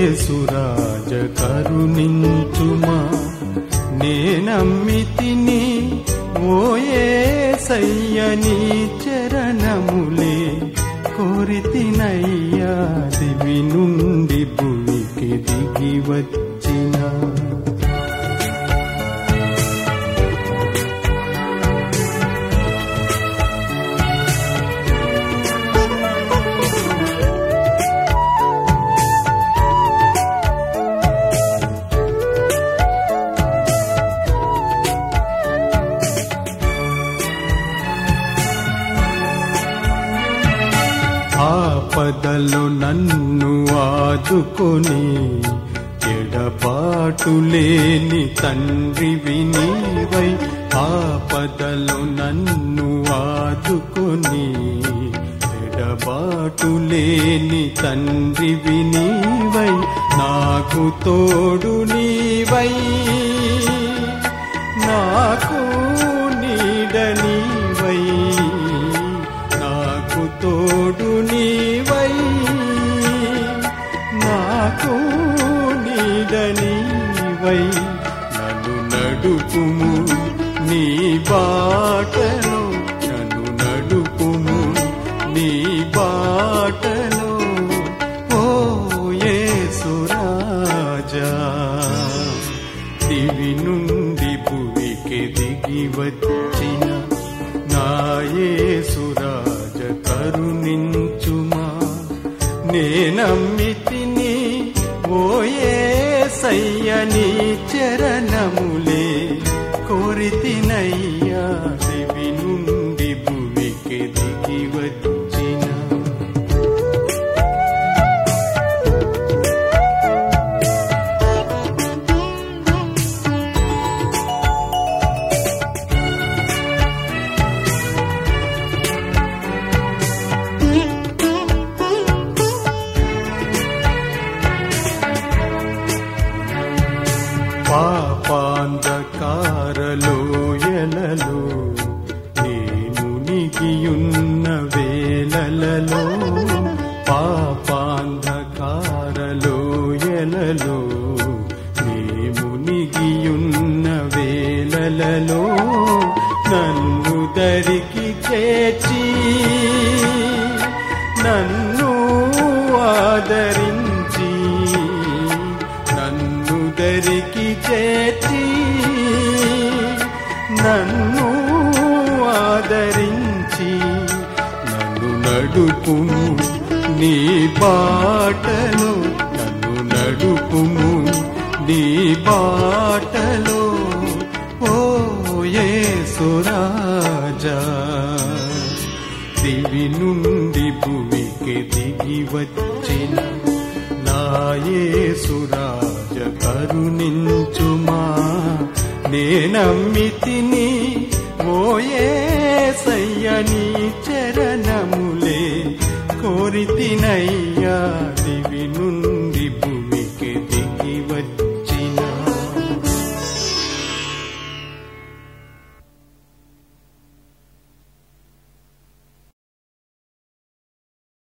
యేసురాజ కరుణించుమా నేనమ్మితిని ఓ యేసయ్య నీ చరణములే కోరితినయ్యా దివి నుండి భూమికి దిగి వచ్చిన ఆపదలో నన్ను ఆదుకొని ఎడబాటు లేని తండ్రివి నీవై ఆపదలో నన్ను ఆదుకొని ఎడబాటు లేని తండ్రివి నీవై నాకు తోడు నీవై నాకు నీడ నీవై నాకు తోడు నీవై నాకు నీడ నీవై నన్ను నడుపుము నీ బాటలో నన్ను నడుపుము నీ బాటలో ఓ యేసురాజా దివి నుండి భూమికి దిగి వచ్చిన నా యేసురాజ కరుణించుమా నేనమ్మితిని ఓ యేసయ్య నీ చరణములే కోరితినయ్యా దివి నుండి భూమికి దిగి వచ్చిన పాపాంధకారలోయలలో నేను నిగియున్న వేళలలో పాపాంధకారలోయలలో నేను నిగియున్న వేళలలో నన్ను దరికి చేర్చి నన్ను ఆదరించి నన్ను దరికి చేర్చి నన్ను ఆదరించి నన్ను నడుపుము నీ బాటలో నన్ను నడుపుము నీ బాటలో ఓ యేసురాజా దివి నుండి భూమికి దిగి వచ్చిన నా యేసురాజ కరుణించుమా నేనమ్మితిని ఓ యేసయ్య నీ చరణములే కోరితినయ్యా